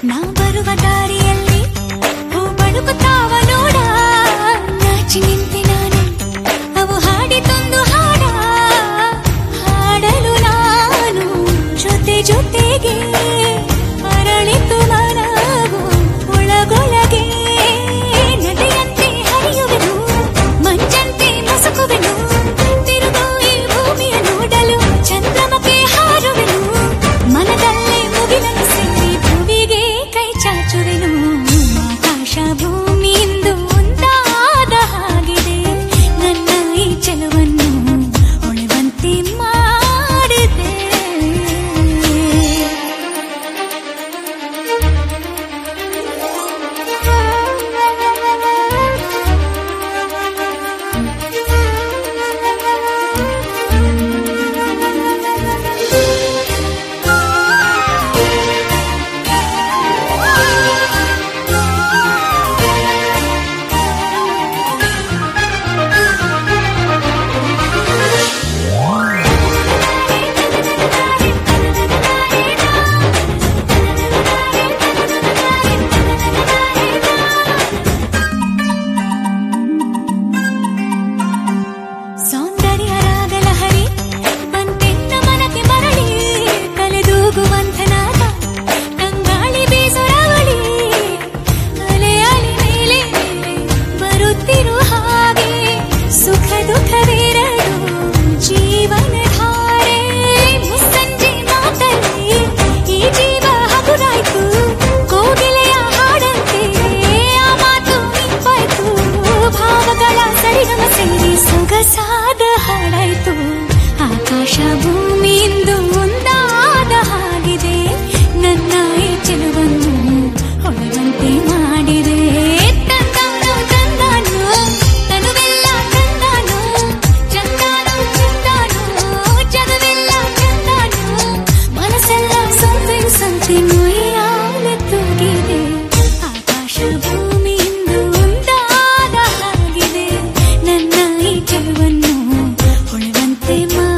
ನಾ ಬರುವ ದಾರಿಯಲ್ಲಿ ಹೂ ಬಳುಕುತ್ತಾವ ನೋಡ, ನಾಚಿ ನಿಂತೆ ನಾನು ಅವು ಹಾಡಿತೊಂದು ಹಾಡ, ಹಾಡಲು ನಾನು ಜೊತೆ ಜೊತೆಗೆ ಅರಳಿತು ಮನವು ಒಳಗೊಳಗೆ, ನದಿಯಂತೆ ಹರಿಯುವೆನು ಮಂಜಂತೆ ಮಸುಕುವೆನು, ತಿರುಗು ಈ ಭೂಮಿಯ ನೋಡಲು ಚಂದ್ರಮಕ್ಕೆ ಹಾರುವೆನು, ಮನದಲ್ಲೇ ಮುಗಿಲನ್ನು ಸೇರಿ ಭುವಿಗೆ ಕೈ ಚಾಚುವೆನು, ಆಕಾಶ ಭೂಮಿಯಿಂದ ಒಂದಾದ ಹಾಗಿದೆ, ನನ್ನ ಈ ಚೆಲುವನ್ನು ಹೊಳೆವಂತೆ ಮಾಡಿದೆ. ಸೌಂದರ್ಯ ರಾಗಲಹರಿ ಬಂತೆನ್ನ ಮನಕ್ಕೆ ಮರಳಿ, ಕಲೆದೂಗುವಂಥನಾದ ತಂಗಾಳಿ ಬೇಸರವಳಿ, ಅಲೆ ಅಲೆ ಮೇಲೆ ಬರುತ್ತಿರು ಹಾಗೆ, ಸುಖ ದುಃಖವೆರಡು ಜೀವನ ಧಾರೆ, ಮುಸ್ಸಂಜೆ ಮಾತಲ್ಲಿ ಈ ಜೀವ ಹಗುರಾಯ್ತು, ಕೋಗಿಲೆಯ ಹಾಡಂತೆ ಆ ಮಾತು ಇಂಪಾಯ್ತು, ಭಾವಗಳ ಸರಿಗಮ ಸೇರಿ ಸೊಗಸಾದ ಹಾಡಾಯ್ತು, ಆಕಾಶ ಭೂಮಿಯಿಂದ ಒಂದಾದ ಹಾಗಿದೆ, ನನ್ನ ಈ ಚೆಲುವನ್ನು ಹೊಳೆವಂತೆ ಮಾಡಿದೆ. ತಂದಾನು ತಂದಾನು ತನುವೆಲ್ಲ ತಂದಾನು, ಚಂದಾನು ಚಂದಾನು ಜಗವೆಲ್ಲ ಚಂದಾನು, ಮನಸ್ಸೆಲ್ಲ ಸಂತೆ ಮುಯ್ಯಾಲೆ ತೂಗಿದೆ, ಆಕಾಶ ಭೂಮಿಯಿಂದ ಒಂದಾದ ಹಾಗಿದೆ, ನನ್ನ ಈ ಚೆಲುವನ್ನು ಹೊಳೆವಂತೆ